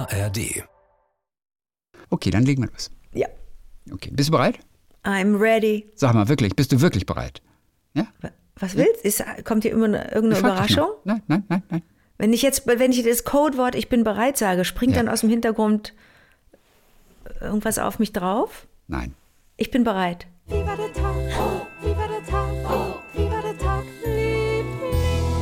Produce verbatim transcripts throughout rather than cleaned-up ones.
A R D. Okay, dann legen wir los. Ja. Okay, bist du bereit? I'm ready. Sag mal wirklich, bist du wirklich bereit? Ja? Was willst du? Ist, kommt hier immer eine, irgendeine Ich frag dich Überraschung? mal. Nein, nein, nein, nein. Wenn ich jetzt, wenn ich das Codewort "ich bin bereit" sage, springt Ja. dann aus dem Hintergrund irgendwas auf mich drauf? Nein. Ich bin bereit. Wie war der Tag? Oh, wie war der Tag? Oh, wie war der Tag, Liebling?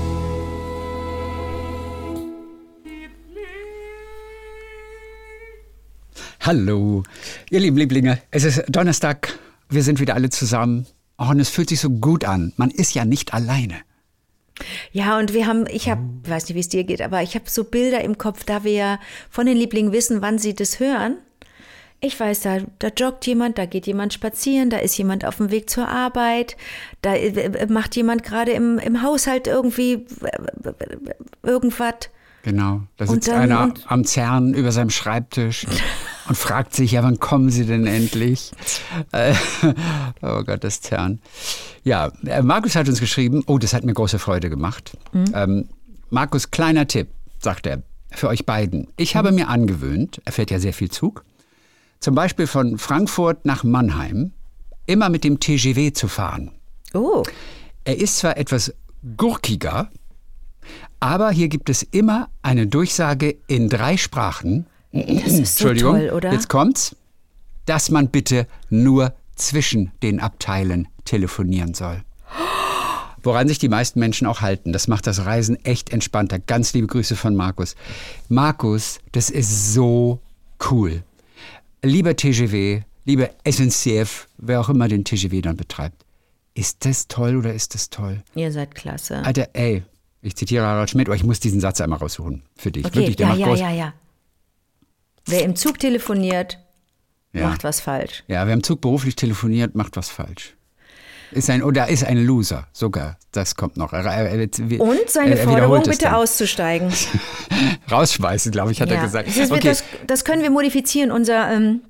Hallo, ihr lieben Lieblinge. Es ist Donnerstag. Wir sind wieder alle zusammen. Oh, und es fühlt sich so gut an. Man ist ja nicht alleine. Ja, und wir haben, ich habe, weiß nicht, wie es dir geht, aber ich habe so Bilder im Kopf, da wir ja von den Lieblingen wissen, wann sie das hören. Ich weiß, da, da joggt jemand, da geht jemand spazieren, da ist jemand auf dem Weg zur Arbeit, da äh, macht jemand gerade im, im Haushalt irgendwie äh, irgendwas. Genau, da Und sitzt dann- einer und- am Zern über seinem Schreibtisch und fragt sich, ja, wann kommen Sie denn endlich? Äh, oh Gott, das Zern. Ja, äh, Markus hat uns geschrieben, oh, das hat mir große Freude gemacht. Ähm, Markus, kleiner Tipp, sagt er, für euch beiden. Ich habe mir angewöhnt, er fährt ja sehr viel Zug, zum Beispiel von Frankfurt nach Mannheim, immer mit dem T G V zu fahren. Oh, Er ist zwar etwas gurkiger, aber hier gibt es immer eine Durchsage in drei Sprachen. das ist so Entschuldigung, toll, oder? jetzt kommt's, dass man bitte nur zwischen den Abteilen telefonieren soll. Woran sich die meisten Menschen auch halten. Das macht das Reisen echt entspannter. Ganz liebe Grüße von Markus. Markus, das ist so cool. Lieber T G V, lieber S N C F, wer auch immer den T G V dann betreibt. Ist das toll oder ist das toll? ihr seid klasse. Alter, ey, ich zitiere Harald Schmidt, aber ich muss diesen Satz einmal raussuchen für dich. Okay, Wirklich, der ja, macht ja, groß. ja, ja. Wer im Zug telefoniert, Ja. macht was falsch. Ja, wer im Zug beruflich telefoniert, macht was falsch. Ist ein, oder ist ein Loser, sogar. Das kommt noch. Er, er, er, Und seine er Forderung, wiederholt es bitte dann. auszusteigen. Rausschmeißen, glaube ich, hat er Ja. gesagt. Das, ist- Okay. das, das können wir modifizieren. Unser ähm,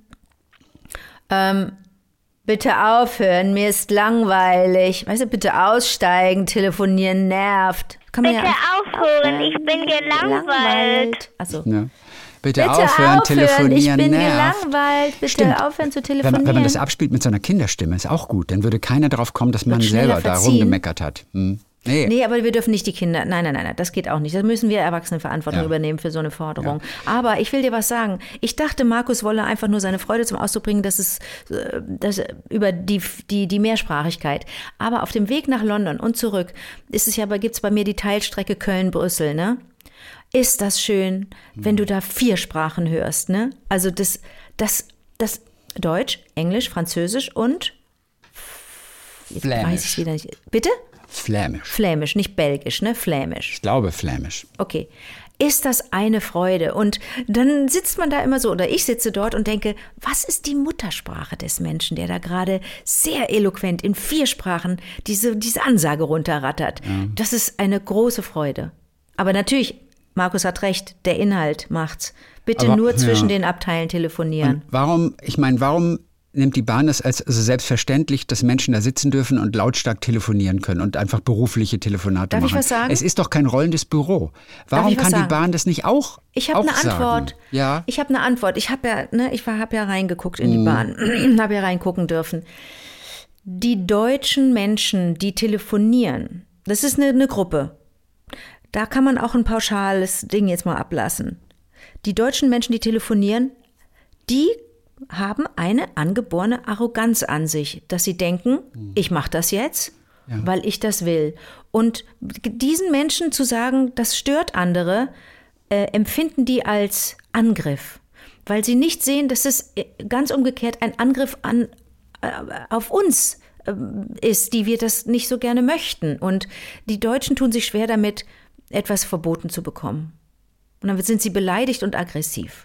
ähm, bitte aufhören, mir ist langweilig. Weißt du, bitte aussteigen, telefonieren nervt. Kann man Bitte ja aufhören, ich bin gelangweilt. Also, Ja. Bitte, bitte aufhören, aufhören, telefonieren, ich bin nervt. gelangweilt. Bitte Stimmt. aufhören zu Wenn telefonieren. man, wenn man das abspielt mit so einer Kinderstimme, ist auch gut. Dann würde keiner darauf kommen, dass man Wird schneller selber da verziehen. rumgemeckert hat. Hm. Nee. Nee, aber wir dürfen nicht die Kinder, nein, nein, nein, nein, das geht auch nicht. Da müssen wir Erwachsene Verantwortung Ja. übernehmen für so eine Forderung. Aber ich will dir was sagen. Ich dachte, Markus wolle einfach nur seine Freude zum Ausdruck bringen, dass es äh, dass, über die, die, die Mehrsprachigkeit. Aber auf dem Weg nach London und zurück ist es ja, gibt es bei mir die Teilstrecke Köln-Brüssel, ne? Ist das schön, wenn du da vier Sprachen hörst, ne? Also das, das, das Deutsch, Englisch, Französisch und jetzt weiß Flämisch. ich wieder nicht. Bitte? Flämisch. Flämisch, nicht Belgisch, ne? Flämisch. Ich glaube Flämisch. Okay. Ist das eine Freude? Und dann sitzt man da immer so, oder ich sitze dort und denke, was ist die Muttersprache des Menschen, der da gerade sehr eloquent in vier Sprachen diese, diese Ansage runterrattert? Das ist eine große Freude. Aber natürlich, Markus hat recht, der Inhalt macht's. Bitte Aber- nur zwischen ja. den Abteilen telefonieren. Warum, ich meine, warum nimmt die Bahn es als also selbstverständlich, dass Menschen da sitzen dürfen und lautstark telefonieren können und einfach berufliche Telefonate Darf ich machen? was sagen? Es ist doch kein rollendes Büro. Warum ich was kann die sagen? Bahn das nicht auch Ich habe auch eine sagen? Antwort. Ja. Ich habe eine Antwort. Ich habe ja, ne, ich habe ja reingeguckt in Mhm. die Bahn, habe ja reingucken dürfen. Die deutschen Menschen, die telefonieren, das ist eine, eine Gruppe. Da kann man auch ein pauschales Ding jetzt mal ablassen. Die deutschen Menschen, die telefonieren, die haben eine angeborene Arroganz an sich, dass sie denken, ich mache das jetzt, weil ich das will. Und diesen Menschen zu sagen, das stört andere, äh, empfinden die als Angriff, weil sie nicht sehen, dass es ganz umgekehrt ein Angriff an, äh, auf uns äh, ist, die wir das nicht so gerne möchten. Und die Deutschen tun sich schwer damit, etwas verboten zu bekommen. Und dann sind sie beleidigt und aggressiv.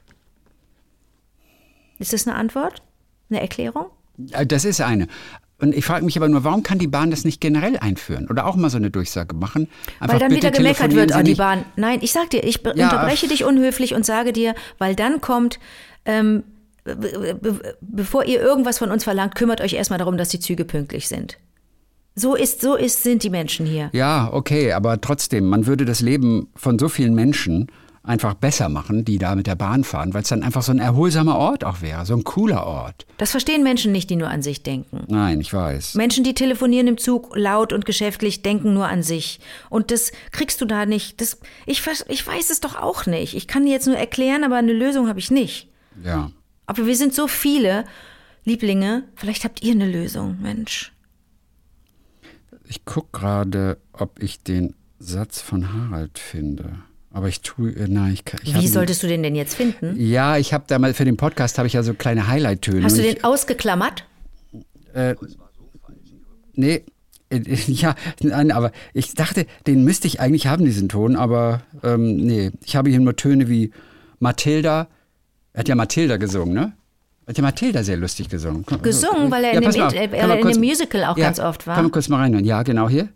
Ist das eine Antwort? Eine Erklärung? Das ist eine. Und ich frage mich aber nur, warum kann die Bahn das nicht generell einführen? Oder auch mal so eine Durchsage machen? Einfach, Weil dann bitte wieder gemeckert telefonieren wird, Sie oh, die nicht- Bahn. Nein, ich sag dir, ich be- Ja. unterbreche dich unhöflich und sage dir, weil dann kommt, ähm, be- be- bevor ihr irgendwas von uns verlangt, kümmert euch erstmal darum, dass die Züge pünktlich sind. So ist, so ist, sind die Menschen hier. Ja, okay, aber trotzdem, man würde das Leben von so vielen Menschen einfach besser machen, die da mit der Bahn fahren, weil es dann einfach so ein erholsamer Ort auch wäre, so ein cooler Ort. Das verstehen Menschen nicht, die nur an sich denken. Nein, ich weiß. Menschen, die telefonieren im Zug laut und geschäftlich, denken nur an sich. Und das kriegst du da nicht. Das, ich, ich weiß es doch auch nicht. Ich kann dir jetzt nur erklären, aber eine Lösung habe ich nicht. Ja. Aber wir sind so viele Lieblinge. Vielleicht habt ihr eine Lösung, Mensch. Ich gucke gerade, ob ich den Satz von Harald finde. Aber ich tue, äh, nein, ich kann. Ich Wie solltest du den denn jetzt finden? Ja, ich habe da mal für den Podcast habe ich ja so kleine Highlight-Töne. Hast du den ich, ausgeklammert? Äh, nee, äh, ja, nein, aber ich dachte, den müsste ich eigentlich haben, diesen Ton, aber ähm, nee, ich habe hier nur Töne wie Mathilda. Er hat ja Mathilda gesungen, ne? Er hat ja Mathilda sehr lustig gesungen. Gesungen, weil er ja, in, dem, auf, äh, er in kurz, dem Musical auch ja, ganz oft war. Kann man kurz mal reinhören? Ja, genau hier.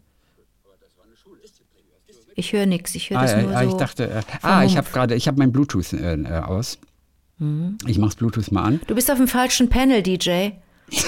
Ich höre nichts, ich höre Ah, das ja, nur ah, so. Ich dachte, äh, ah, ich habe gerade, ich habe mein Bluetooth äh, äh, aus. Mhm. Ich mach's Bluetooth mal an. Du bist auf dem falschen Panel, D J. Ich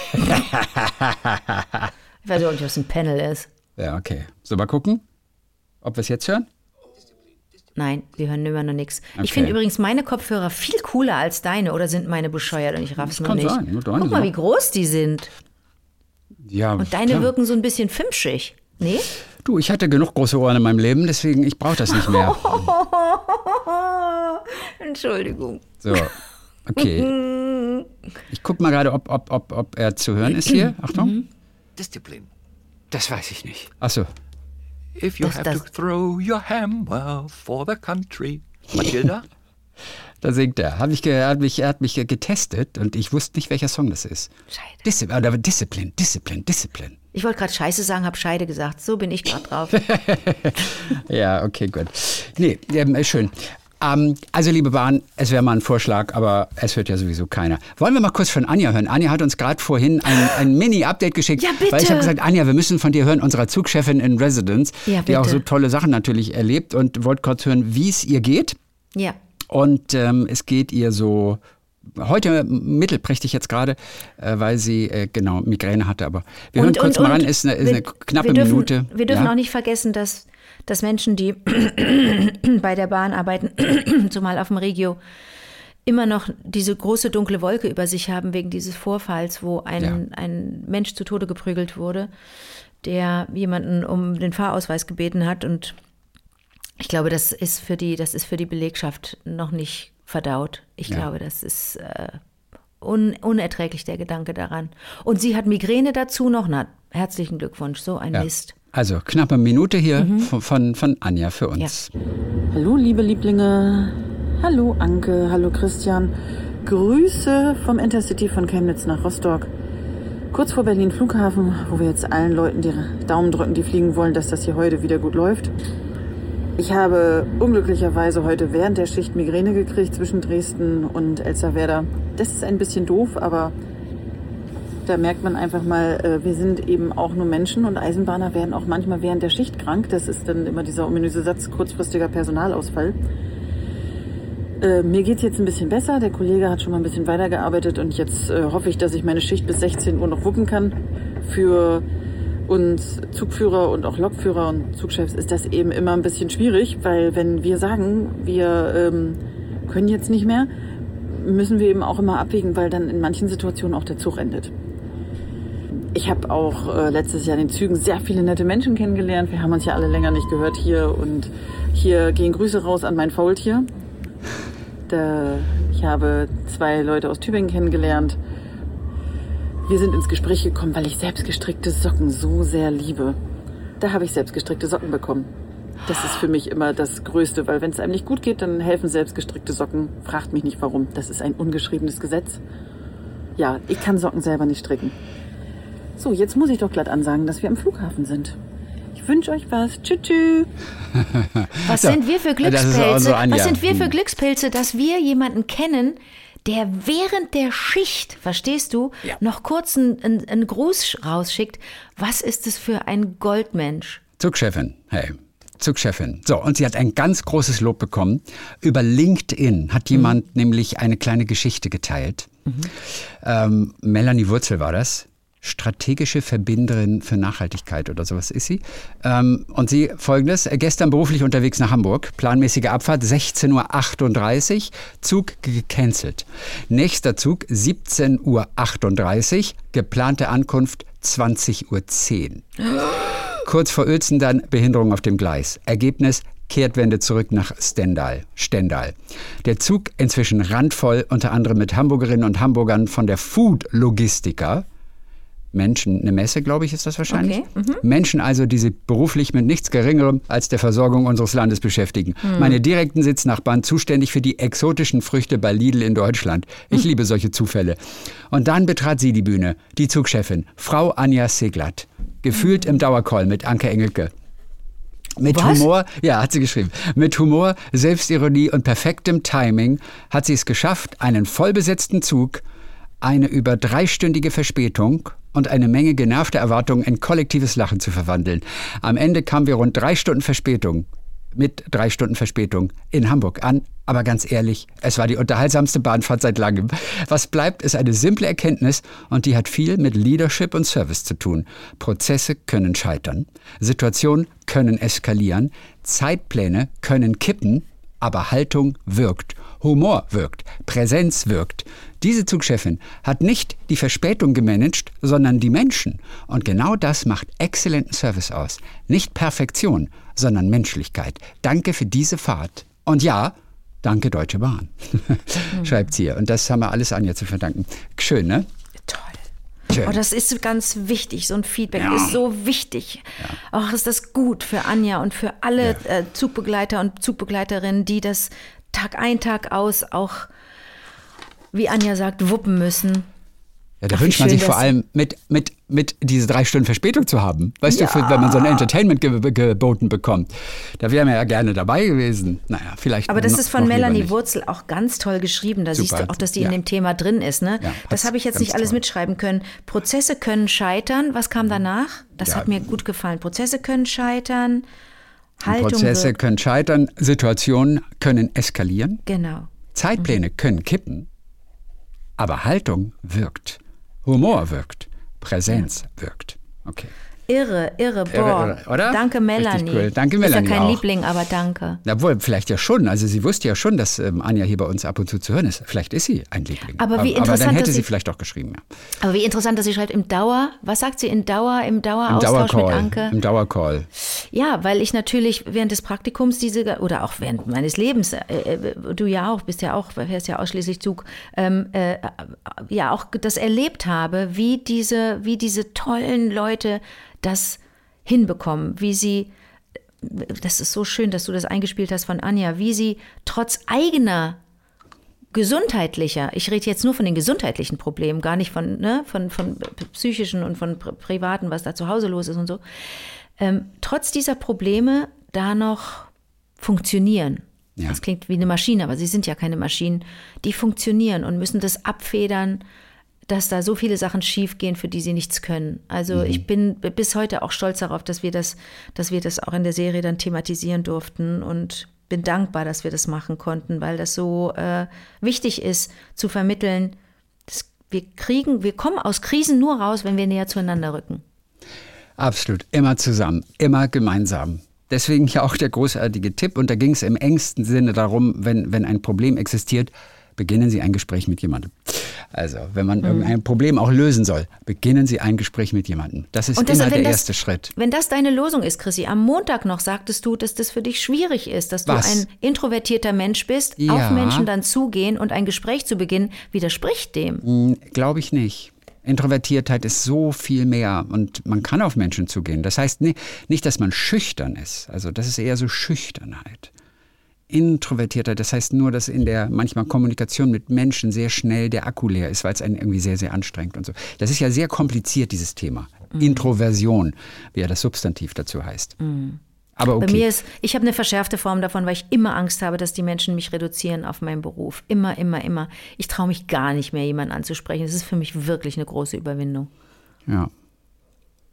weiß auch nicht, was ein Panel ist. Ja, okay. So, mal gucken, ob wir es jetzt hören. Nein, wir hören immer noch nichts. Okay. Ich finde übrigens meine Kopfhörer viel cooler als deine. Oder sind meine bescheuert und ich raff's Das noch kann nicht? sein, nur deine Guck mal, sind- wie groß die sind. Ja, Und deine klar. wirken so ein bisschen fimschig. Nee? Du, ich hatte genug große Ohren in meinem Leben, deswegen ich brauche das nicht mehr. Entschuldigung. So, okay. Ich gucke mal gerade, ob, ob, ob, ob er zu hören ist hier. Achtung. Discipline. Das weiß ich nicht. Ach so. If you Das- have das- to throw your hammer for the country. Matilda? Da singt er. Hab ich ge, er, hat mich, er hat mich getestet und ich wusste nicht, welcher Song das ist. Scheide. Diszi- oder Discipline, Discipline, Discipline. Ich wollte gerade Scheiße sagen, habe Scheide gesagt. So bin ich gerade drauf. Ja, okay, gut. Nee, ähm, schön. Ähm, also, liebe Bahn, es wäre mal ein Vorschlag, aber es hört ja sowieso keiner. Wollen wir mal kurz von Anja hören? Anja hat uns gerade vorhin ein, ein Mini-Update geschickt. Ja, bitte. Weil ich habe gesagt, Anja, wir müssen von dir hören, unserer Zugchefin in Residence, Ja, die auch bitte. so tolle Sachen natürlich erlebt und wollte kurz hören, wie es ihr geht. Ja. Und ähm, es geht ihr so heute mittelprächtig jetzt gerade, äh, weil sie äh, genau Migräne hatte. Aber wir hören kurz mal ran, ist eine, ist eine wir- knappe wir dürfen, Minute. Wir dürfen Ja? auch nicht vergessen, dass, dass Menschen, die bei der Bahn arbeiten, zumal auf dem Regio, immer noch diese große dunkle Wolke über sich haben wegen dieses Vorfalls, wo ein, Ja. ein Mensch zu Tode geprügelt wurde, der jemanden um den Fahrausweis gebeten hat. Und ich glaube, das ist für die, das ist für die Belegschaft noch nicht verdaut. Ich Ja. glaube, das ist äh, un, unerträglich, der Gedanke daran. Und sie hat Migräne dazu noch. Na, herzlichen Glückwunsch, so ein Ja. Mist. Also knappe Minute hier von, von, von Anja für uns. Hallo liebe Lieblinge, hallo Anke, hallo Christian. Grüße vom Intercity von Chemnitz nach Rostock. Kurz vor Berlin Flughafen, wo wir jetzt allen Leuten die Daumen drücken, die fliegen wollen, dass das hier heute wieder gut läuft. Ich habe unglücklicherweise heute während der Schicht Migräne gekriegt zwischen Dresden und Elsterwerda. Das ist ein bisschen doof, aber da merkt man einfach mal, wir sind eben auch nur Menschen und Eisenbahner werden auch manchmal während der Schicht krank. Das ist dann immer dieser ominöse Satz, kurzfristiger Personalausfall. Äh, mir geht's jetzt ein bisschen besser. Der Kollege hat schon mal ein bisschen weitergearbeitet und jetzt äh, hoffe ich, dass ich meine Schicht bis sechzehn Uhr noch wuppen kann. Für uns Zugführer und auch Lokführer und Zugchefs ist das eben immer ein bisschen schwierig, weil wenn wir sagen, wir ähm, können jetzt nicht mehr, müssen wir eben auch immer abwägen, weil dann in manchen Situationen auch der Zug endet. Ich habe auch äh, letztes Jahr in den Zügen sehr viele nette Menschen kennengelernt. Wir haben uns ja alle länger nicht gehört hier und hier gehen Grüße raus an mein Faultier. Da, ich habe zwei Leute aus Tübingen kennengelernt. Wir sind ins Gespräch gekommen, weil ich selbstgestrickte Socken so sehr liebe. Da habe ich selbstgestrickte Socken bekommen. Das ist für mich immer das Größte, weil wenn es einem nicht gut geht, dann helfen selbstgestrickte Socken. Fragt mich nicht warum. Das ist ein ungeschriebenes Gesetz. Ja, ich kann Socken selber nicht stricken. So, jetzt muss ich doch glatt ansagen, dass wir am Flughafen sind. Ich wünsche euch was. Tschüss, tschüss. Was So, sind wir für das ist auch Glückspilze? so Anja. Was sind wir für Hm. Glückspilze, dass wir jemanden kennen, der während der Schicht, verstehst du, Ja. noch kurz einen, einen, einen Gruß rausschickt. Was ist es für ein Goldmensch? Zugchefin, hey. Zugchefin. So, und sie hat ein ganz großes Lob bekommen. Über LinkedIn hat jemand nämlich eine kleine Geschichte geteilt. Ähm, Melanie Wurzel war das. strategische Verbinderin für Nachhaltigkeit oder sowas ist sie. Ähm, und sie folgendes, gestern beruflich unterwegs nach Hamburg, planmäßige Abfahrt sechzehn Uhr achtunddreißig, Zug gecancelt. Nächster Zug siebzehn Uhr achtunddreißig, geplante Ankunft zwanzig Uhr zehn. Kurz vor Uelzen dann Behinderung auf dem Gleis. Ergebnis Kehrtwende zurück nach Stendal. Stendal. Der Zug inzwischen randvoll, unter anderem mit Hamburgerinnen und Hamburgern von der Food Logistica. Menschen, eine Messe, glaube ich, ist das wahrscheinlich. Okay. Mhm. Menschen also, die sich beruflich mit nichts Geringerem als der Versorgung unseres Landes beschäftigen. Mhm. Meine direkten Sitznachbarn zuständig für die exotischen Früchte bei Lidl in Deutschland. Ich mhm. liebe solche Zufälle. Und dann betrat sie die Bühne, die Zugchefin, Frau Anja Seglatt. Gefühlt mhm. im Dauercall mit Anke Engelke. Mit Was? Humor, ja, hat sie geschrieben, mit Humor, Selbstironie und perfektem Timing hat sie es geschafft, einen vollbesetzten Zug, eine über dreistündige Verspätung und eine Menge genervter Erwartungen in kollektives Lachen zu verwandeln. Am Ende kamen wir rund drei Stunden Verspätung, mit drei Stunden Verspätung in Hamburg an. Aber ganz ehrlich, es war die unterhaltsamste Bahnfahrt seit langem. Was bleibt, ist eine simple Erkenntnis und die hat viel mit Leadership und Service zu tun. Prozesse können scheitern, Situationen können eskalieren, Zeitpläne können kippen, aber Haltung wirkt. Humor wirkt, Präsenz wirkt. Diese Zugchefin hat nicht die Verspätung gemanagt, sondern die Menschen. Und genau das macht exzellenten Service aus. Nicht Perfektion, sondern Menschlichkeit. Danke für diese Fahrt. Und ja, danke Deutsche Bahn, mhm. schreibt sie hier. Und das haben wir alles Anja zu verdanken. Schön, ne? Toll. Schön. Oh, das ist ganz wichtig, so ein Feedback Ja. ist so wichtig. Ja. Auch ist das gut für Anja und für alle Ja. äh, Zugbegleiter und Zugbegleiterinnen, die das Tag ein, Tag aus auch, wie Anja sagt, wuppen müssen. Ja, da Ach, wie wünscht man schön, sich vor dass- allem mit, mit, mit diese drei Stunden Verspätung zu haben. Weißt Ja. du, für, wenn man so ein Entertainment ge geboten bekommt. Da wären wir ja gerne dabei gewesen. Naja, vielleicht Aber das noch- ist von noch lieber Melanie nicht. Wurzel auch ganz toll geschrieben. Da Super. siehst du auch, dass die Ja. in dem Thema drin ist. Ne? Ja, das hat's habe ich jetzt ganz nicht alles toll. mitschreiben können. Prozesse können scheitern. Was kam danach? Das Ja. hat mir gut gefallen. Prozesse können scheitern. Haltung Prozesse wirkt. können scheitern, Situationen können eskalieren, Genau. Zeitpläne Mhm. können kippen, aber Haltung wirkt. Humor wirkt, Präsenz wirkt. Okay. Irre, irre, boah. irre, oder? Danke, Melanie. Richtig cool. Danke, Melanie Ist ja kein auch. Liebling, aber danke. Obwohl, vielleicht ja schon. Also sie wusste ja schon, dass ähm, Anja hier bei uns ab und zu zu hören ist. Vielleicht ist sie ein Liebling. Aber wie aber, aber interessant, dann hätte dass sie sie- vielleicht auch geschrieben. Ja. Aber wie interessant, dass sie schreibt im Dauer, was sagt sie in Dauer, im Im Daueraustausch mit Dauercall. Anke? Im Dauercall. Ja, weil ich natürlich während des Praktikums diese, oder auch während meines Lebens, äh, äh, du ja auch, bist ja auch, fährst ja ausschließlich Zug, ähm, äh, ja auch das erlebt habe, wie diese, wie diese tollen Leute das hinbekommen, wie sie, das ist so schön, dass du das eingespielt hast von Anja, wie sie trotz eigener gesundheitlicher, ich rede jetzt nur von den gesundheitlichen Problemen, gar nicht von, ne, von, von psychischen und von pri- privaten, was da zu Hause los ist und so, ähm, trotz dieser Probleme da noch funktionieren. Ja. Das klingt wie eine Maschine, aber sie sind ja keine Maschinen. Die funktionieren und müssen das abfedern, dass da so viele Sachen schiefgehen, für die sie nichts können. Also Mhm. ich bin bis heute auch stolz darauf, dass wir das, dass wir das auch in der Serie dann thematisieren durften und bin dankbar, dass wir das machen konnten, weil das so äh, wichtig ist, zu vermitteln, dass wir kriegen, wir kommen aus Krisen nur raus, wenn wir näher zueinander rücken. Absolut. Immer zusammen. Immer gemeinsam. Deswegen ja auch der großartige Tipp. Und da ging es im engsten Sinne darum, wenn, wenn ein Problem existiert, beginnen Sie ein Gespräch mit jemandem. Also, wenn man irgendein Problem auch lösen soll, beginnen Sie ein Gespräch mit jemandem. Das ist Und das- immer wenn der das- erste Schritt. Wenn das deine Lösung ist, Chrissy, am Montag noch sagtest du, dass das für dich schwierig ist, dass du Was? ein introvertierter Mensch bist, Ja. auf Menschen dann zugehen und ein Gespräch zu beginnen, widerspricht dem. Glaube ich nicht. Introvertiertheit ist so viel mehr und man kann auf Menschen zugehen. Das heißt nicht, nicht, dass man schüchtern ist. Also das ist eher so Schüchternheit. Introvertiertheit, das heißt nur, dass in der manchmal Kommunikation mit Menschen sehr schnell der Akku leer ist, weil es einen irgendwie sehr, sehr anstrengt und so. Das ist ja sehr kompliziert, dieses Thema. Mhm. Introversion, wie ja das Substantiv dazu heißt. Aber okay. Bei mir ist, ich habe eine verschärfte Form davon, weil ich immer Angst habe, dass die Menschen mich reduzieren auf meinen Beruf. Immer, immer, immer. Ich traue mich gar nicht mehr, jemanden anzusprechen. Das ist für mich wirklich eine große Überwindung. Ja.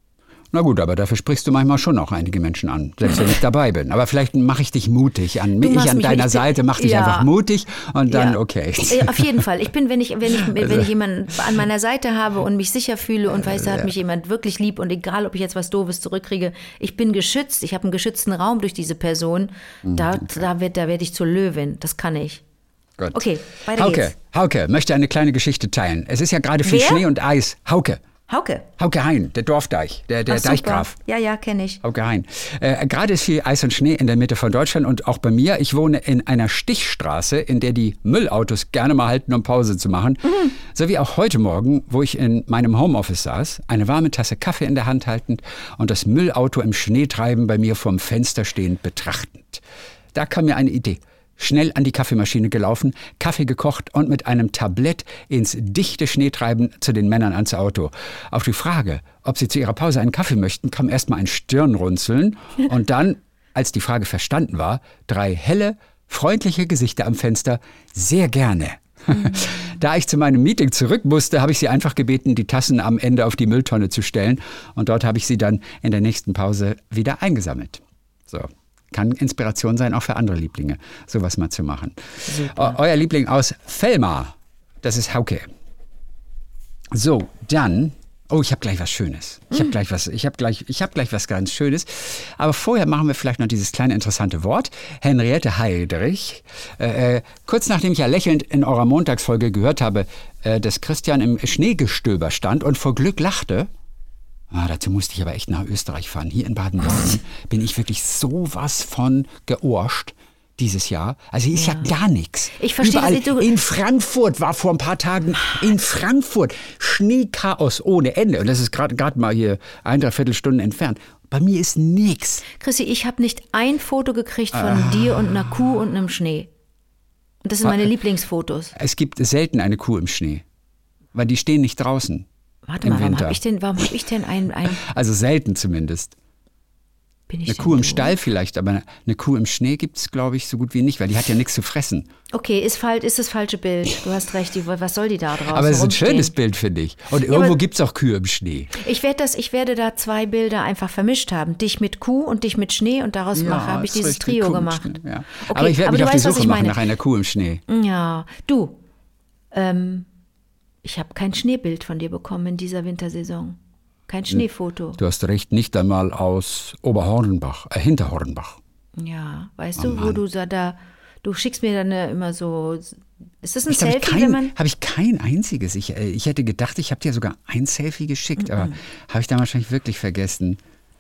Na gut, aber dafür sprichst du manchmal schon auch einige Menschen an, selbst wenn ich dabei bin. Aber vielleicht mache ich dich mutig. An, Du ich machst an mich- deiner ich bin- Seite mache dich ja. einfach mutig und dann Ja. okay. Ja, auf jeden Fall. Ich bin, wenn ich, wenn ich, wenn ich jemanden an meiner Seite habe und mich sicher fühle und weiß, da hat mich jemand wirklich lieb und egal, ob ich jetzt was Doofes zurückkriege, ich bin geschützt. Ich habe einen geschützten Raum durch diese Person. Da, da, werd, da werde ich zur Löwin. Das kann ich. Gut. Okay, weiter Hauke, geht's. Hauke möchte eine kleine Geschichte teilen. Es ist ja gerade viel Wer? Schnee und Eis. Hauke. Hauke. Hauke Hein, der Dorfdeich, der, der Ach, super. Deichgraf. Ja, ja, kenne ich. Hauke Hein. Äh, gerade ist viel Eis und Schnee in der Mitte von Deutschland und auch bei mir. Ich wohne in einer Stichstraße, in der die Müllautos gerne mal halten, um Pause zu machen. Mhm. So wie auch heute Morgen, wo ich in meinem Homeoffice saß, eine warme Tasse Kaffee in der Hand haltend und das Müllauto im Schneetreiben bei mir vorm Fenster stehend betrachtend. Da kam mir eine Idee. Schnell an die Kaffeemaschine gelaufen, Kaffee gekocht und mit einem Tablett ins dichte Schneetreiben zu den Männern ans Auto. Auf die Frage, ob sie zu ihrer Pause einen Kaffee möchten, kam erstmal ein Stirnrunzeln und dann, als die Frage verstanden war, drei helle, freundliche Gesichter am Fenster. Sehr gerne. Da ich zu meinem Meeting zurück musste, habe ich sie einfach gebeten, die Tassen am Ende auf die Mülltonne zu stellen und dort habe ich sie dann in der nächsten Pause wieder eingesammelt. So. Kann Inspiration sein, auch für andere Lieblinge, sowas mal zu machen. Eu- euer Liebling aus Fellmar, das ist Hauke. So, dann, oh, ich habe gleich was Schönes. Ich habe gleich was, ich habe gleich, ich habe gleich was ganz Schönes. Aber vorher machen wir vielleicht noch dieses kleine interessante Wort. Henriette Heidrich. Äh, äh, kurz nachdem ich ja lächelnd in eurer Montagsfolge gehört habe, äh, dass Christian im Schneegestöber stand und vor Glück lachte. Ah, dazu musste ich aber echt nach Österreich fahren. Hier in Baden-Baden bin ich wirklich sowas von georscht dieses Jahr. Also hier ist ja, ja gar nichts. Ich verstehe, Überall. was du- In Frankfurt war vor ein paar Tagen, in Frankfurt, Schneechaos ohne Ende. Und das ist gerade gerade mal hier ein, dreiviertel Stunden entfernt. Bei mir ist nichts. Chrissy, ich habe nicht ein Foto gekriegt von Ah. dir und einer Kuh und einem Schnee. Und das sind meine Lieblingsfotos. Es gibt selten eine Kuh im Schnee, weil die stehen nicht draußen. Warte im mal, warum Winter. habe ich denn, warum habe ich denn ein, ein Also selten zumindest. bin ich Eine denn Kuh im doof? Stall vielleicht, aber eine Kuh im Schnee gibt es, glaube ich, so gut wie nicht, weil die hat ja nichts zu fressen. Okay, ist, fal- ist das falsche Bild. Du hast recht, die, was soll die da draus? Aber es ist ein rumstehen? schönes Bild, finde ich. Und aber- irgendwo gibt es auch Kühe im Schnee. Ich werde das, ich werde da zwei Bilder einfach vermischt haben. Dich mit Kuh und dich mit Schnee und daraus mache, habe ich ist dieses richtig, Trio Kuh im gemacht. Schnee, ja. Okay, aber ich werde aber mich du auf die weißt, was Suche ich machen meine. nach einer Kuh im Schnee. Ja, du, ähm, ich habe kein Schneebild von dir bekommen in dieser Wintersaison. Kein Schneefoto. Du hast recht, nicht einmal aus Oberhornbach, äh, Hinterhornbach. Ja, weißt Oh du, wo Mann. du da, da, du schickst mir dann äh, immer so, ist das ein Ich habe Selfie, wenn man... kein, hab ich kein einziges. Ich, äh, ich hätte gedacht, ich habe dir sogar ein Selfie geschickt, aber habe ich dann wahrscheinlich wirklich vergessen.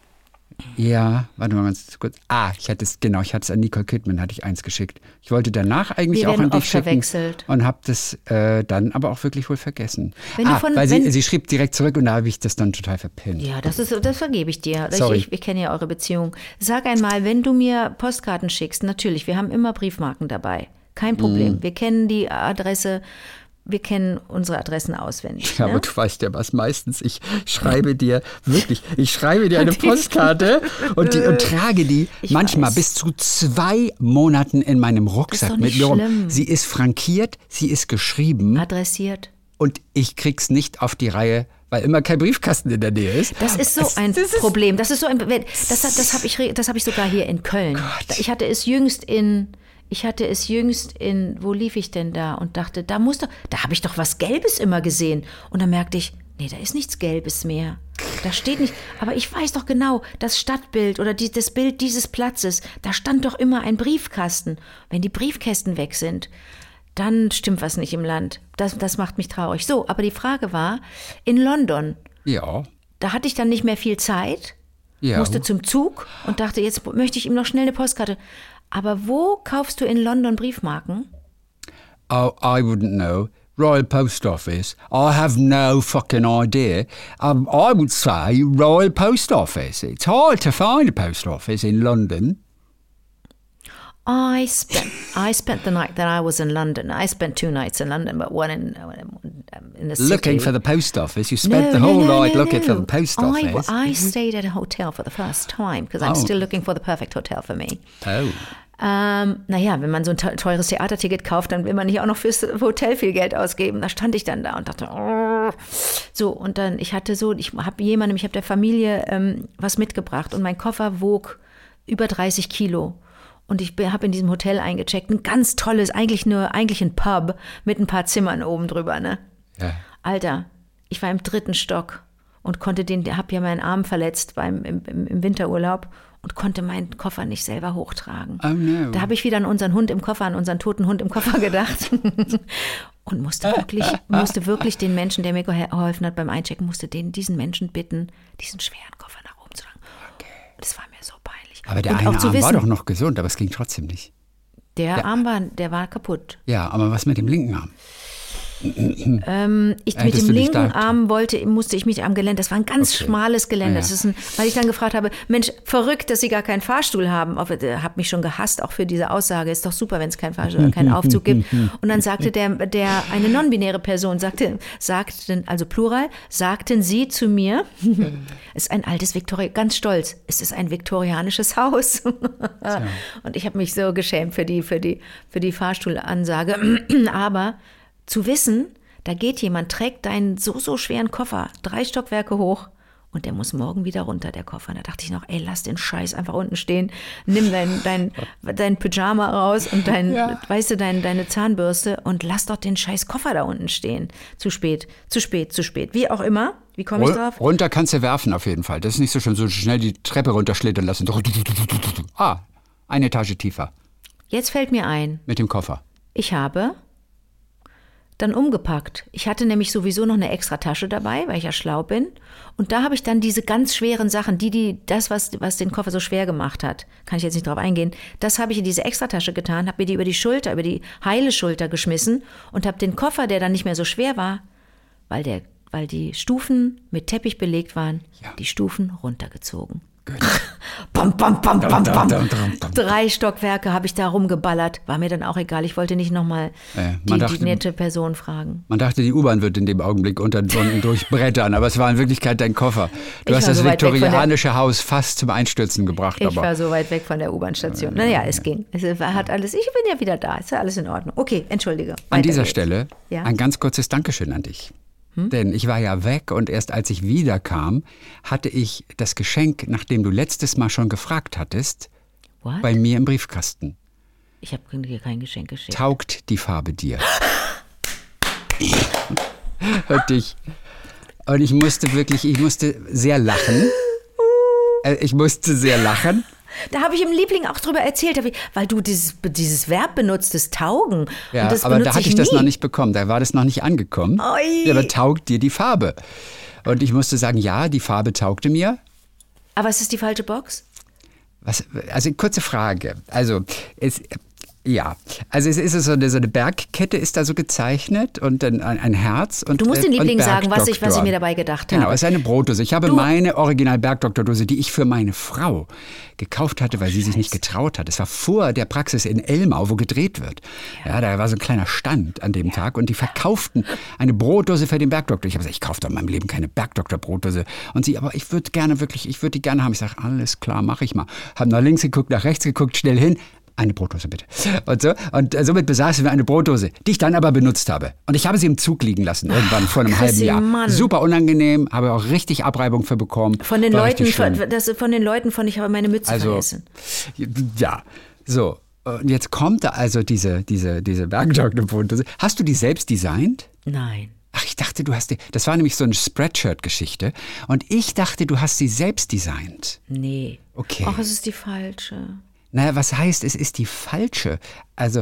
Ja, warte mal ganz kurz. Ah, ich hatte es, genau, ich hatte es an Nicole Kidman, hatte ich eins geschickt. Ich wollte danach eigentlich Wir auch werden an dich oft schicken verwechselt. und habe das äh, dann aber auch wirklich wohl vergessen. Wenn du ah, von- weil wenn- sie, sie schrieb direkt zurück und da habe ich das dann total verpennt. Ja, das ist, das vergebe ich dir. Sorry. Ich, ich, ich kenne ja eure Beziehung. Sag einmal, wenn du mir Postkarten schickst, natürlich, wir haben immer Briefmarken dabei. Kein Mhm. Problem. Wir kennen die Adresse, wir kennen unsere Adressen auswendig. Ja, ne? aber du weißt ja was, meistens, ich schreibe dir, wirklich, ich schreibe dir eine Postkarte und, die, und trage die Ich manchmal weiß. bis zu zwei Monaten in meinem Rucksack doch mit nicht mir rum. schlimm. Sie ist frankiert, sie ist geschrieben Adressiert. und ich krieg's nicht auf die Reihe, weil immer kein Briefkasten in der Nähe ist. Das ist so ein Problem. Das ist so ein, das, das habe ich, re- das habe ich sogar hier in Köln. Ich hatte es jüngst in, ich hatte es jüngst in, wo lief ich denn da und dachte, da muss doch, da habe ich doch was Gelbes immer gesehen. Und dann merkte ich, nee, da ist nichts Gelbes mehr. Da steht nicht, aber ich weiß doch genau, das Stadtbild oder die, das Bild dieses Platzes, da stand doch immer ein Briefkasten. Wenn die Briefkästen weg sind, dann stimmt was nicht im Land. Das, das macht mich traurig. So, aber die Frage war, in London, Ja, da hatte ich dann nicht mehr viel Zeit, ja. musste zum Zug und dachte, jetzt möchte ich ihm noch schnell eine Postkarte. Aber wo kaufst du in London Briefmarken? Oh, I wouldn't know. Royal Post Office. I have no fucking idea. Um, I would say Royal Post Office. It's hard to find a post office in London. I spent I spent the night that I was in London. I spent two nights in London, but one in in the city. Looking for the post office. You spent No, the no, whole no, night no, looking no. for the post I, office. I stayed at a hotel for the first time because I'm Oh. still looking for the perfect hotel for me. Oh. Ähm, naja, wenn man so ein te- teures Theaterticket kauft, dann will man nicht auch noch fürs Hotel viel Geld ausgeben. Da stand ich dann da und dachte, oh, So, und dann, ich hatte so, ich habe jemandem, ich habe der Familie ähm, was mitgebracht und mein Koffer wog über dreißig Kilo. Und ich habe in diesem Hotel eingecheckt, ein ganz tolles, eigentlich nur, eigentlich ein Pub mit ein paar Zimmern oben drüber, ne? Ja. Alter, ich war im dritten Stock und konnte den, habe ja meinen Arm verletzt beim, im, im Winterurlaub und konnte meinen Koffer nicht selber hochtragen. Oh no. Da habe ich wieder an unseren Hund im Koffer, an unseren toten Hund im Koffer gedacht und musste wirklich, musste wirklich den Menschen, der mir geholfen hat beim Einchecken, musste den, diesen Menschen bitten, diesen schweren Koffer nach oben zu tragen. Okay. Das war mir so peinlich. Aber der und eine auch zu Arm wissen, war doch noch gesund, aber es ging trotzdem nicht. Der, der Arm war, der war kaputt. Ja, aber was mit dem linken Arm? Ähm, ich, mit dem linken Arm wollte, musste ich mich am Gelände, das war ein ganz okay. schmales Gelände, ja. Das ist ein, weil ich dann gefragt habe, Mensch, verrückt, dass Sie gar keinen Fahrstuhl haben. Ich habe mich schon gehasst, auch für diese Aussage, ist doch super, wenn es keinen Fahrstuhl, keinen Aufzug gibt. Und dann sagte der, der eine non-binäre Person, sagte, sagten, also Plural, sagten Sie zu mir, es ist ein altes Viktoria, ganz stolz, es ist ein viktorianisches Haus. Ja. Und ich habe mich so geschämt für die, für die, für die Fahrstuhlansage, aber zu wissen, da geht jemand, trägt deinen so, so schweren Koffer, drei Stockwerke hoch und der muss morgen wieder runter, der Koffer. Da dachte ich noch, ey, lass den Scheiß einfach unten stehen, nimm dein, dein, dein Pyjama raus und dein, ja. weißt du, dein, deine Zahnbürste und lass doch den Scheiß Koffer da unten stehen. Zu spät, zu spät, zu spät. Wie auch immer, wie komme ich drauf? Runter kannst du werfen auf jeden Fall. Das ist nicht so schön, so schnell die Treppe runterschlittern lassen. Ah, eine Etage tiefer. Jetzt fällt mir ein. Mit dem Koffer. Ich habe dann umgepackt. Ich hatte nämlich sowieso noch eine extra Tasche dabei, weil ich ja schlau bin. Und da habe ich dann diese ganz schweren Sachen, die, die, das, was, was den Koffer so schwer gemacht hat, kann ich jetzt nicht drauf eingehen, das habe ich in diese Extratasche getan, habe mir die über die Schulter, über die heile Schulter geschmissen und habe den Koffer, der dann nicht mehr so schwer war, weil, der, weil die Stufen mit Teppich belegt waren, ja. die Stufen runtergezogen. Bam, bam, bam, bam, bam. Drei Stockwerke habe ich da rumgeballert. War mir dann auch egal. Ich wollte nicht nochmal äh, die, die nette Person fragen. Man dachte, die U-Bahn wird in dem Augenblick unter unten durchbrettern, aber es war in Wirklichkeit dein Koffer. Du ich hast das so viktorianische Haus fast zum Einstürzen gebracht. Ich aber war so weit weg von der U-Bahn-Station. Äh, naja, es ja. ging. Es hat alles, ich bin ja wieder da. Es ist alles in Ordnung. Okay, entschuldige. An dieser geht's. Stelle ja? ein ganz kurzes Dankeschön an dich. Hm? Denn ich war ja weg und erst als ich wiederkam, hatte ich das Geschenk, nach dem du letztes Mal schon gefragt hattest, What? bei mir im Briefkasten. Ich habe dir kein Geschenk geschickt. Taugt die Farbe dir? und, ich, und ich musste wirklich, ich musste sehr lachen. Ich musste sehr lachen. Da habe ich im Liebling auch drüber erzählt, weil du dieses, dieses Verb benutzt, das Taugen. Ja, und das aber da hatte ich, ich das nie. noch nicht bekommen, da war das noch nicht angekommen. Ja, aber taugt dir die Farbe? Und ich musste sagen, ja, die Farbe taugte mir. Aber es ist die falsche Box? Was, also kurze Frage. Also es, ja, also es ist so eine, so eine Bergkette ist da so gezeichnet und dann ein, ein Herz. Und, du musst den Liebling sagen, was ich, was ich mir dabei gedacht genau, habe. Genau, es ist eine Brotdose. Ich habe du, meine Original-Bergdoktordose, die ich für meine Frau gekauft hatte, weil sie sich nicht getraut hat. Es war vor der Praxis in Elmau, wo gedreht wird. Ja, ja da war so ein kleiner Stand an dem ja. Tag und die verkauften eine Brotdose für den Bergdoktor. Ich habe gesagt, ich kaufe doch in meinem Leben keine Bergdoktor-Brotdose. Und sie, aber ich würde gerne wirklich, ich würde die gerne haben. Ich sage, alles klar, mache ich mal. Habe nach links geguckt, nach rechts geguckt, schnell hin. Eine Brotdose bitte. Und, so. und somit besaßen wir eine Brotdose, die ich dann aber benutzt habe. Und ich habe sie im Zug liegen lassen, irgendwann vor einem Ach, halben Jahr. Mann. Super unangenehm, habe auch richtig Abreibung für bekommen. Von den, Leuten, von, das, von den Leuten von, ich habe meine Mütze also, vergessen. Ja, so. Und jetzt kommt da also diese, diese, diese Bergdoktor-Brotdose. Hast du die selbst designt? Nein. Ach, ich dachte, du hast die, das war nämlich so eine Spreadshirt-Geschichte. Und ich dachte, du hast sie selbst designt. Nee. Okay. Ach, es ist die falsche. Naja, was heißt, es ist die falsche? Also,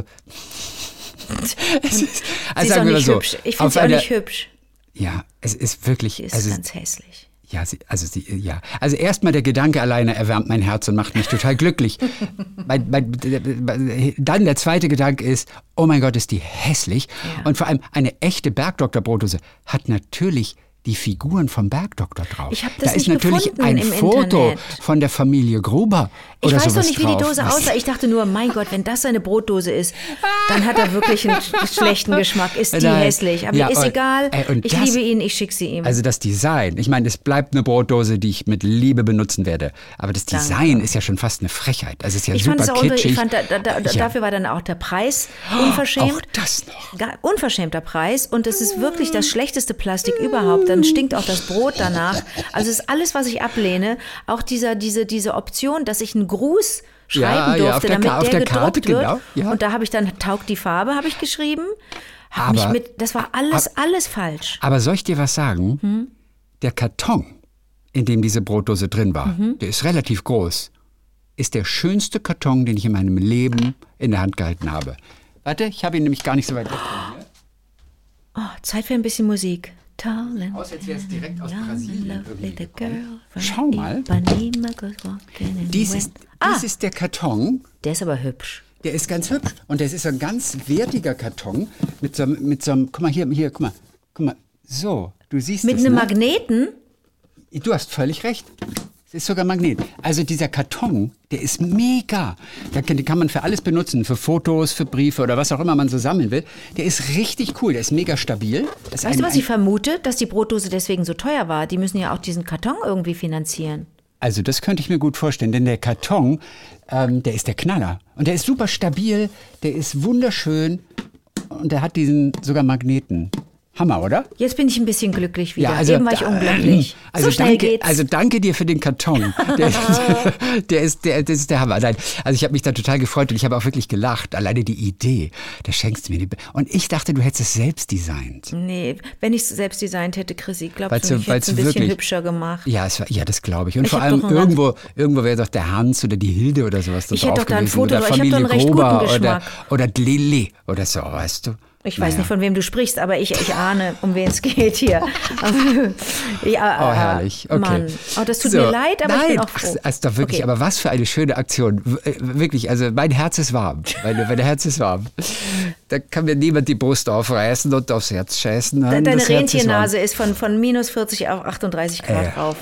es ist, also sie ist auch nicht so, hübsch. Ich finde sie auch nicht hübsch. Ja, es ist wirklich. Sie ist also, ganz hässlich. Ja, sie, also sie, ja. Also erstmal der Gedanke alleine erwärmt mein Herz und macht mich total glücklich. bei, bei, dann der zweite Gedanke ist, oh mein Gott, ist die hässlich. Ja. Und vor allem eine echte Bergdoktor-Brotdose hat natürlich die Figuren vom Bergdoktor drauf. Ich hab das da ist nicht natürlich gefunden ein im Foto Internet. von der Familie Gruber. Ich oder weiß doch sowas nicht, wie die drauf. Dose Was- aussah. Ich dachte nur, mein Gott, wenn das seine Brotdose ist, dann hat er wirklich einen sch- schlechten Geschmack. Ist die Nein. hässlich. Aber Ja, ist und- egal. ey, und Ich das- liebe ihn, ich schicke sie ihm. Also das Design, ich meine, es bleibt eine Brotdose, die ich mit Liebe benutzen werde. Aber das Danke. Design ist ja schon fast eine Frechheit. Also es ist ja ich super fand es auch unter, kitschig. ich fand, da, da, da, Ja. dafür war dann auch der Preis unverschämt. Auch das noch. Gar- Unverschämter Preis und es ist wirklich das schlechteste Plastik überhaupt. Dann stinkt auch das Brot danach. Also es ist alles, was ich ablehne. Auch dieser, diese, diese Option, dass ich einen Gruß schreiben Ja, ja, durfte, auf der damit Ka- auf der der Karte, gedruckt wird. genau, ja. Und da habe ich dann taugt die Farbe, habe ich geschrieben. Hab mich Aber- mit, das war alles, alles falsch. Aber soll ich dir was sagen? Hm? Der Karton, in dem diese Brotdose drin war, Mhm. der ist relativ groß, ist der schönste Karton, den ich in meinem Leben in der Hand gehalten habe. Warte, ich habe ihn nämlich gar nicht so weit weg von hier. Oh, Zeit für ein bisschen Musik. Tall and Aus, als wäre es direkt aus young and Brasilien lovely, irgendwie the gekommen. girl from Schau mal. Ipanema goes walking in Dies the ist, wind. Ah, dies ist der Karton. der ist aber hübsch. Der ist ganz hübsch. Und das ist so ein ganz wertiger Karton mit so, einem- mit so einem, guck mal hier, hier, guck mal, guck mal, so, du siehst Mit es, einem ne? Magneten? Du hast völlig recht. Es ist sogar Magnet. Also dieser Karton, der ist mega. Da kann- Den kann man für alles benutzen, für Fotos, für Briefe oder was auch immer man so sammeln will. Der ist richtig cool, der ist mega stabil. Das ist Weißt ein- du, was ein- ich vermute? Dass die Brotdose deswegen so teuer war. Die müssen ja auch diesen Karton irgendwie finanzieren. Also das könnte ich mir gut vorstellen, denn der Karton, ähm, der ist der Knaller. Und der ist super stabil, der ist wunderschön und der hat diesen sogar Magneten. Hammer, oder? Jetzt bin ich ein bisschen glücklich wieder. Ja, also, Eben war ich da- unglücklich. Also so schnell danke, geht's. Also danke dir für den Karton. Der, der, ist, der, das ist der Hammer. Nein, also ich habe mich da total gefreut und ich habe auch wirklich gelacht. Alleine die Idee, da schenkst du mir die. Be- Und ich dachte, du hättest es selbst designt. Nee, wenn ich es selbst designt hätte, Chrissy, glaubst Weil's du, so- ich hätte es weil's ein bisschen wirklich- hübscher gemacht. Ja, es war, ja, das glaube ich. Und Ich vor hab allem doch einen irgendwo, irgendwo wäre doch der Hans oder die Hilde oder sowas da Ich hätte drauf doch da ein gewesen. Foto oder drauf. Ich hab doch Familie einen recht Gruber guten oder, Geschmack. oder Lili oder so, weißt du. Ich weiß Naja. nicht, von wem du sprichst, aber ich, ich ahne, um wen es geht hier. ja, Oh, herrlich. Okay. Mann. Oh, das tut So. mir leid, aber Nein, ich bin auch ach, froh. ist doch wirklich, Okay. aber was für eine schöne Aktion. W- äh, Wirklich, also mein Herz ist warm. Mein, mein Herz ist warm. Da kann mir niemand die Brust aufreißen und aufs Herz scheißen. Nein, Deine das Herz ist warm. Rentiernase ist von, von minus vierzig auf achtunddreißig Grad Äh. drauf.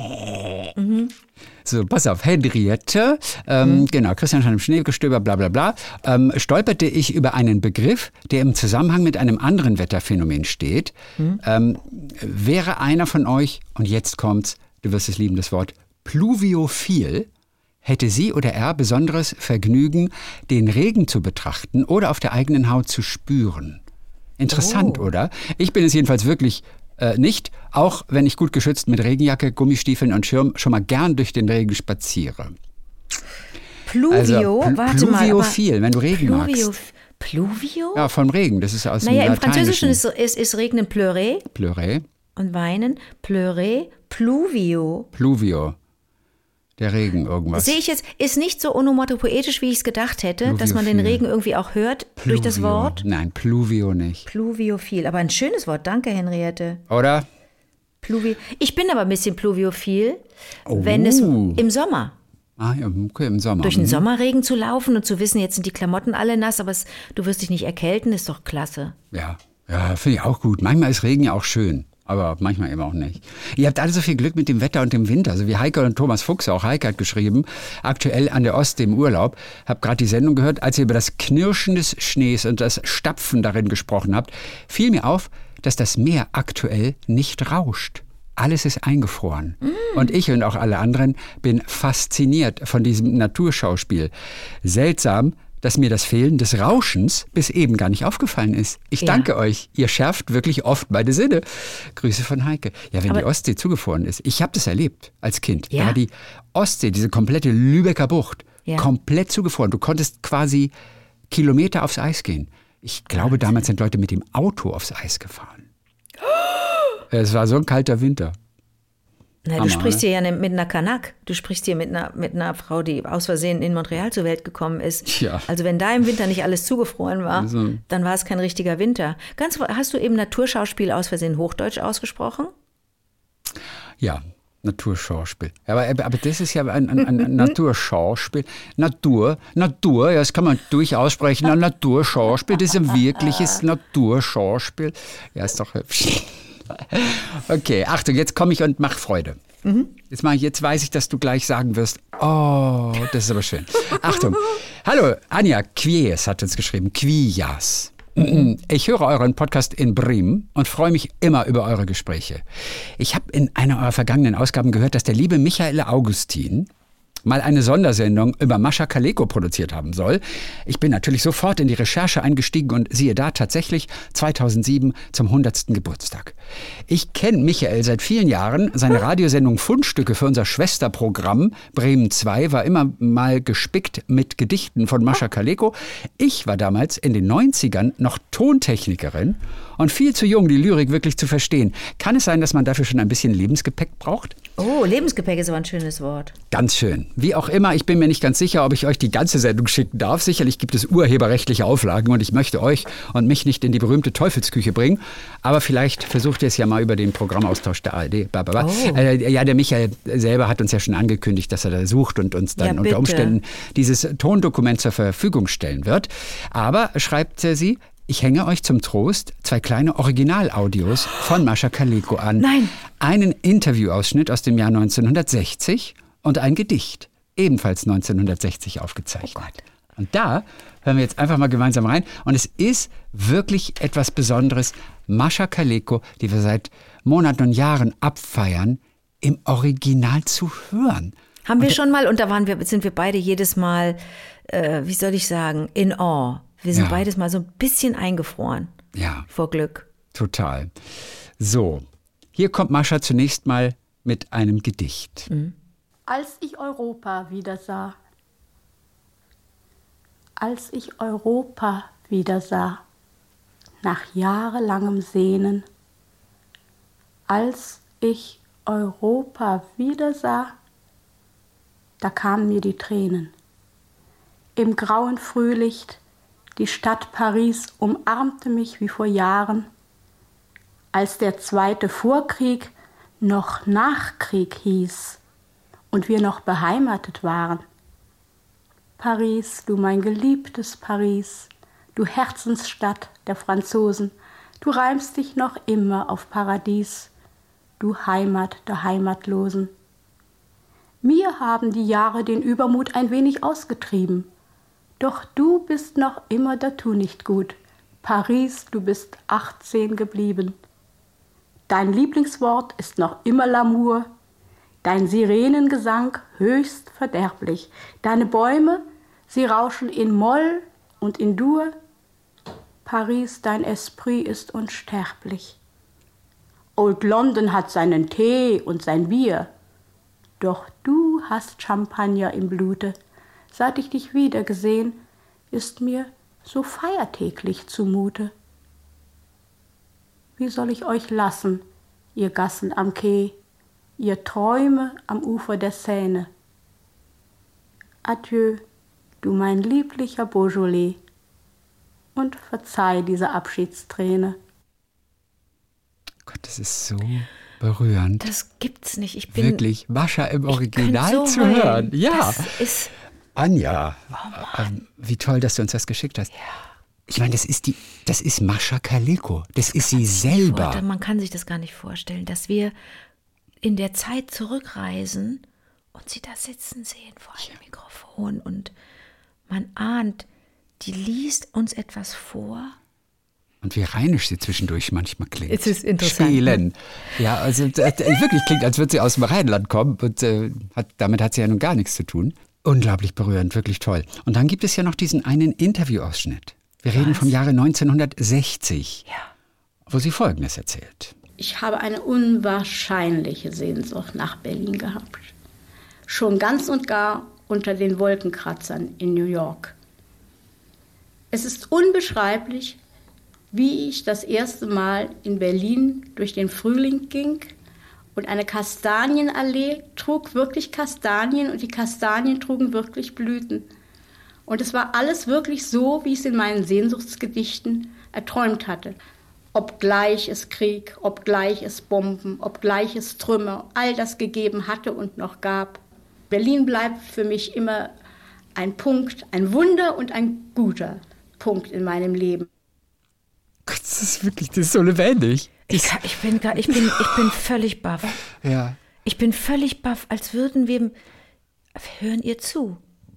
So, pass auf, Henriette, ähm, genau, Christian schon im Schneegestöber, bla bla bla, ähm, stolperte ich über einen Begriff, der im Zusammenhang mit einem anderen Wetterphänomen steht. Ähm, wäre einer von euch, und jetzt kommt's, du wirst es lieben, das Wort, pluviophil, hätte sie oder er besonderes Vergnügen, den Regen zu betrachten oder auf der eigenen Haut zu spüren. Interessant, oder? Ich bin es jedenfalls wirklich äh, nicht, auch wenn ich gut geschützt mit Regenjacke, Gummistiefeln und Schirm schon mal gern durch den Regen spaziere. Pluvio, Also, pl- warte mal. pluviophil, wenn du Regen Pluvio, magst. Pluvio? Ja, vom Regen, das ist aus naja, dem im Französischen Lateinischen. ist, ist, ist Regnen pleurer Pleurer, und weinen. Pleurer, pluvio. Pluvio, der Regen, irgendwas. Sehe ich jetzt, ist nicht so onomatopoetisch, wie ich es gedacht hätte, dass man den Pluviophil. Regen irgendwie auch hört durch das Pluvio. Wort. Nein, Pluvio nicht. Pluviophil, aber ein schönes Wort. Danke, Henriette. Oder? Pluvi ich bin aber ein bisschen pluviophil, wenn es Oh. im Sommer. Ah, ja, okay, im Sommer. Durch den Mhm. Sommerregen zu laufen und zu wissen, jetzt sind die Klamotten alle nass, aber es, du wirst dich nicht erkälten, ist doch klasse. Ja, ja, finde ich auch gut. Manchmal ist Regen ja auch schön, aber manchmal eben auch nicht. Ihr habt alle so viel Glück mit dem Wetter und dem Winter, so wie Heike und Thomas Fuchs. Auch Heike hat geschrieben, aktuell an der Ostsee im Urlaub. Hab gerade die Sendung gehört, als ihr über das Knirschen des Schnees und das Stapfen darin gesprochen habt, fiel mir auf, dass das Meer aktuell nicht rauscht. Alles ist eingefroren. Und ich und auch alle anderen bin fasziniert von diesem Naturschauspiel. Seltsam, dass mir das Fehlen des Rauschens bis eben gar nicht aufgefallen ist. Ich Ja. danke euch. Ihr schärft wirklich oft meine Sinne. Grüße von Heike. Ja, wenn Aber- die Ostsee zugefroren ist. Ich habe das erlebt als Kind. Ja. Da war die Ostsee, diese komplette Lübecker Bucht, Ja. komplett zugefroren. Du konntest quasi Kilometer aufs Eis gehen. Ich glaube, damals sind Leute mit dem Auto aufs Eis gefahren. Es war so ein kalter Winter. Na, du Hammer, sprichst ne? hier ja ne- mit einer Kanak. Du sprichst hier mit einer, mit einer Frau, die aus Versehen in Montreal zur Welt gekommen ist. Ja. Also wenn da im Winter nicht alles zugefroren war, Also- dann war es kein richtiger Winter. Ganz, hast du eben Naturschauspiel aus Versehen Hochdeutsch ausgesprochen? Ja, Naturschauspiel. Aber, aber das ist ja ein, ein, ein Naturschauspiel. Natur, Natur, ja, das kann man durchaus sprechen. Ein Naturschauspiel, das ist ein wirkliches Naturschauspiel. Ja, ist doch hübsch. Okay, Achtung, jetzt komme ich und mach Freude. Mhm. Jetzt, mach ich, jetzt weiß ich, dass du gleich sagen wirst, oh, das ist aber schön. Achtung. Hallo, Anja Quies hat uns geschrieben, Quias. Ich höre euren Podcast in Bremen und freue mich immer über eure Gespräche. Ich habe in einer eurer vergangenen Ausgaben gehört, dass der liebe Michael Augustin mal eine Sondersendung über Mascha Kaleko produziert haben soll. Ich bin natürlich sofort in die Recherche eingestiegen und siehe da tatsächlich zweitausendsieben zum hundertsten Geburtstag. Ich kenne Michael seit vielen Jahren. Seine Radiosendung Fundstücke für unser Schwesterprogramm Bremen zwei war immer mal gespickt mit Gedichten von Mascha Kaleko. Ich war damals in den neunzigern noch Tontechnikerin und viel zu jung, die Lyrik wirklich zu verstehen. Kann es sein, dass man dafür schon ein bisschen Lebensgepäck braucht? Oh, Lebensgepäck ist aber ein schönes Wort. Ganz schön. Wie auch immer, ich bin mir nicht ganz sicher, ob ich euch die ganze Sendung schicken darf. Sicherlich gibt es urheberrechtliche Auflagen und ich möchte euch und mich nicht in die berühmte Teufelsküche bringen. Aber vielleicht versucht ihr es ja mal über den Programmaustausch der A R D. Oh. Äh, ja, der Michael selber hat uns ja schon angekündigt, dass er da sucht und uns dann ja, unter Umständen dieses Tondokument zur Verfügung stellen wird. Aber, schreibt sie, ich hänge euch zum Trost zwei kleine Originalaudios von Mascha Kaleko an. Nein. Einen Interviewausschnitt aus dem Jahr neunzehnhundertsechzig und ein Gedicht, ebenfalls neunzehnhundertsechzig aufgezeichnet. Oh Gott. Und da hören wir jetzt einfach mal gemeinsam rein. Und es ist wirklich etwas Besonderes, Mascha Kaleko, die wir seit Monaten und Jahren abfeiern, im Original zu hören. Haben wir schon mal, und da waren wir, sind wir beide jedes Mal, äh, wie soll ich sagen, in awe. Wir sind ja. beides mal so ein bisschen eingefroren. Ja. Vor Glück. Total. So, hier kommt Mascha zunächst mal mit einem Gedicht. Mhm. Als ich Europa wieder sah, als ich Europa wieder sah, nach jahrelangem Sehnen, als ich Europa wieder sah, da kamen mir die Tränen. Im grauen Frühlicht, die Stadt Paris umarmte mich wie vor Jahren, als der zweite Vorkrieg noch Nachkrieg hieß und wir noch beheimatet waren. Paris, du mein geliebtes Paris, du Herzensstadt der Franzosen, du reimst dich noch immer auf Paradies, du Heimat der Heimatlosen. Mir haben die Jahre den Übermut ein wenig ausgetrieben, doch du bist noch immer dazu nicht gut. Paris, du bist achtzehn geblieben. Dein Lieblingswort ist noch immer L'amour. Dein Sirenengesang höchst verderblich. Deine Bäume, sie rauschen in Moll und in Dur. Paris, dein Esprit ist unsterblich. Old London hat seinen Tee und sein Bier. Doch du hast Champagner im Blute. Seit ich dich wiedergesehen, ist mir so feiertäglich zumute. Wie soll ich euch lassen, ihr Gassen am Quai, ihr Träume am Ufer der Seine? Adieu, du mein lieblicher Beaujolais, und verzeih diese Abschiedsträne. Gott, das ist so berührend. Das gibt's nicht. Ich bin wirklich Mascha im Original so zu heulen. hören. Ja. Das ist Anja, oh ähm, wie toll, dass du uns das geschickt hast. Ja. Ich meine, das ist die, das ist Mascha Kaleko. Das ist sie selber. Vor, man kann sich das gar nicht vorstellen, dass wir in der Zeit zurückreisen und sie da sitzen sehen vor einem ja. Mikrofon und man ahnt, die liest uns etwas vor. Und wie rheinisch sie zwischendurch manchmal klingt. Es ist interessant. Spielen. Ja, also äh, wirklich klingt, als würde sie aus dem Rheinland kommen und äh, hat, damit hat sie ja nun gar nichts zu tun. Unglaublich berührend, wirklich toll. Und dann gibt es ja noch diesen einen Interviewausschnitt. Wir reden vom Jahre neunzehnhundertsechzig, ja. wo sie Folgendes erzählt. Ich habe eine unwahrscheinliche Sehnsucht nach Berlin gehabt. Schon ganz und gar unter den Wolkenkratzern in New York. Es ist unbeschreiblich, wie ich das erste Mal in Berlin durch den Frühling ging und eine Kastanienallee trug wirklich Kastanien und die Kastanien trugen wirklich Blüten. Und es war alles wirklich so, wie ich es in meinen Sehnsuchtsgedichten erträumt hatte. Obgleich es Krieg, obgleich es Bomben, obgleich es Trümmer, all das gegeben hatte und noch gab. Berlin bleibt für mich immer ein Punkt, ein Wunder und ein guter Punkt in meinem Leben. Gott, das ist wirklich, das ist so lebendig. Ich, kann, ich, bin, gar- ich, bin, ich bin völlig baff. Ja. Ich bin völlig baff, als würden wir. Hören ihr zu?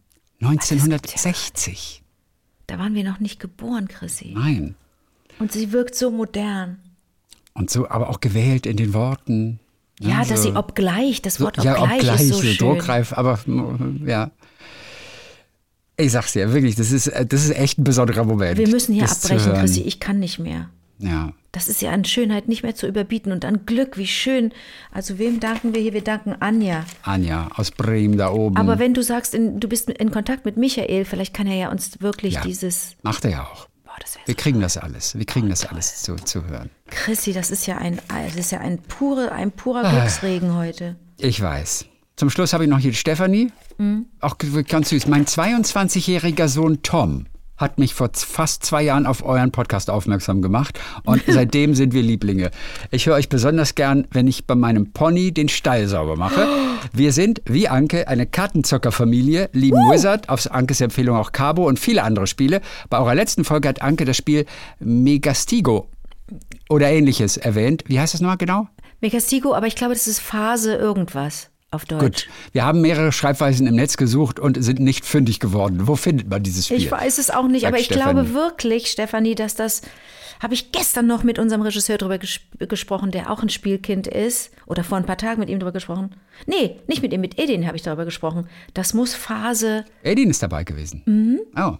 neunzehnhundertsechzig. Da waren wir noch nicht geboren, Chrissy. Nein. Und sie wirkt so modern. Und so, aber auch gewählt in den Worten. Ja, Also, dass sie obgleich, das Wort so, ja, obgleich, obgleich ist so so schön. druckreif, aber ja. Ich sag's dir, wirklich, das ist, das ist echt ein besonderer Moment. Wir müssen hier das zu abbrechen, hören. Chrissy. Ich kann nicht mehr. Ja. Das ist ja an Schönheit nicht mehr zu überbieten und an Glück, wie schön. Also wem danken wir hier? Wir danken Anja. Anja aus Bremen da oben. Aber wenn du sagst, in, du bist in Kontakt mit Michael, vielleicht kann er ja uns wirklich ja, dieses... macht er ja auch. Boah, das wär Wir so kriegen das alles. Wir kriegen das alles zu, zu hören. Chrissy, das ist ja ein, das ist ja ein, pure, ein purer Ah. Glücksregen heute. Ich weiß. Zum Schluss habe ich noch hier Stefanie. Mhm. Auch ganz süß. Mein zweiundzwanzigjähriger Sohn Tom hat mich vor z- fast zwei Jahren auf euren Podcast aufmerksam gemacht und seitdem sind wir Lieblinge. Ich höre euch besonders gern, wenn ich bei meinem Pony den Stall sauber mache. Wir sind, wie Anke, eine Kartenzockerfamilie, lieben uh. Wizard, auf Ankes Empfehlung auch Cabo und viele andere Spiele. Bei eurer letzten Folge hat Anke das Spiel Megastigo oder ähnliches erwähnt. Wie heißt das nochmal genau? Megastigo, aber ich glaube, das ist Phase irgendwas auf Deutsch. Gut, wir haben mehrere Schreibweisen im Netz gesucht und sind nicht fündig geworden. Wo findet man dieses Spiel? Ich weiß es auch nicht, Sagt aber ich Stefanie. glaube wirklich, Stefanie, dass das, habe ich gestern noch mit unserem Regisseur drüber ges- gesprochen, der auch ein Spielkind ist, oder vor ein paar Tagen mit ihm drüber gesprochen. Nee, nicht mit ihm, mit Edin habe ich darüber gesprochen. Das muss Phase, Edin ist dabei gewesen. Mhm. Oh.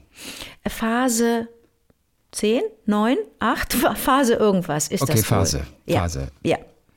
Phase zehn, neun, acht, Phase irgendwas ist Okay, das wohl. Phase, Ja. Phase. Ja.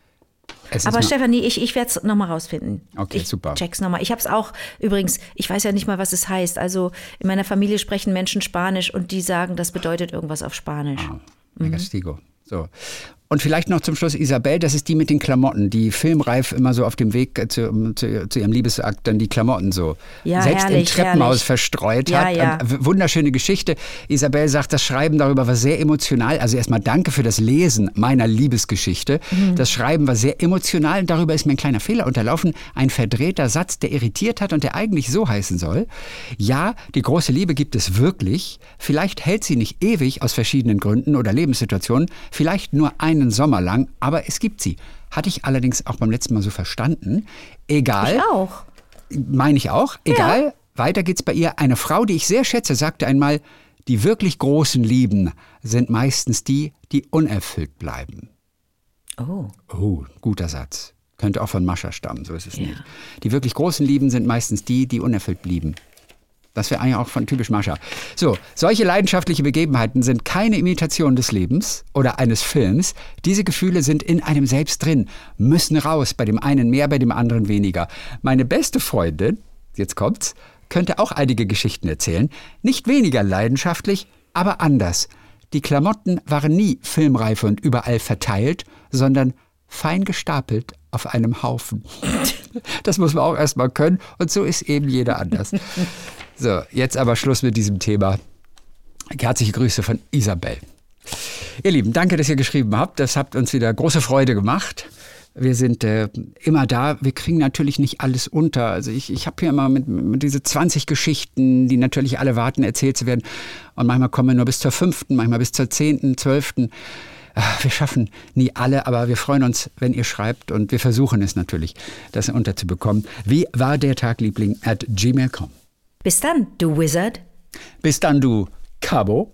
Es ist Aber mal- Stefanie, ich, ich werde es nochmal rausfinden. Okay, ich super. check's nochmal. Ich habe es auch, übrigens, ich weiß ja nicht mal, was es heißt. Also in meiner Familie sprechen Menschen Spanisch und die sagen, das bedeutet irgendwas auf Spanisch. Ah, Megastigo. So. Und vielleicht noch zum Schluss Isabel, das ist die mit den Klamotten, die filmreif immer so auf dem Weg zu, zu, zu ihrem Liebesakt dann die Klamotten so Ja, selbst herrlich, im Treppenhaus herrlich. verstreut Ja, hat. ja. Eine wunderschöne Geschichte. Isabel sagt, das Schreiben darüber war sehr emotional. Also erstmal danke für das Lesen meiner Liebesgeschichte. Mhm. Das Schreiben war sehr emotional und darüber ist mir ein kleiner Fehler unterlaufen. Ein verdrehter Satz, der irritiert hat und der eigentlich so heißen soll. Ja, die große Liebe gibt es wirklich. Vielleicht hält sie nicht ewig aus verschiedenen Gründen oder Lebenssituationen. Vielleicht nur einen Sommer lang. Aber es gibt sie. Hatte ich allerdings auch beim letzten Mal so verstanden. Egal. Ich auch. Meine ich auch. Egal. Weiter geht's bei ihr. Eine Frau, die ich sehr schätze, sagte einmal, die wirklich großen Lieben sind meistens die, die unerfüllt bleiben. Oh. Oh, guter Satz. Könnte auch von Mascha stammen, so ist es nicht. Die wirklich großen Lieben sind meistens die, die unerfüllt blieben. Das wäre eigentlich auch von typisch Mascha. So, solche leidenschaftliche Begebenheiten sind keine Imitation des Lebens oder eines Films. Diese Gefühle sind in einem selbst drin, müssen raus, bei dem einen mehr, bei dem anderen weniger. Meine beste Freundin, jetzt kommt's, könnte auch einige Geschichten erzählen. Nicht weniger leidenschaftlich, aber anders. Die Klamotten waren nie filmreif und überall verteilt, sondern fein gestapelt auf einem Haufen. Das muss man auch erstmal können und so ist eben jeder anders. So, jetzt aber Schluss mit diesem Thema. Herzliche Grüße von Isabel. Ihr Lieben, danke, dass ihr geschrieben habt. Das hat uns wieder große Freude gemacht. Wir sind äh, immer da. Wir kriegen natürlich nicht alles unter. Also ich, ich habe hier immer mit, mit diese zwanzig Geschichten, die natürlich alle warten, erzählt zu werden. Und manchmal kommen wir nur bis zur fünften, manchmal bis zur zehnten, zwölften. Wir schaffen nie alle, aber wir freuen uns, wenn ihr schreibt. Und wir versuchen es natürlich, das unterzubekommen. Wie war der Tag, Liebling, at gmail punkt com. Bis dann, du Wizard. Bis dann, du Cabo.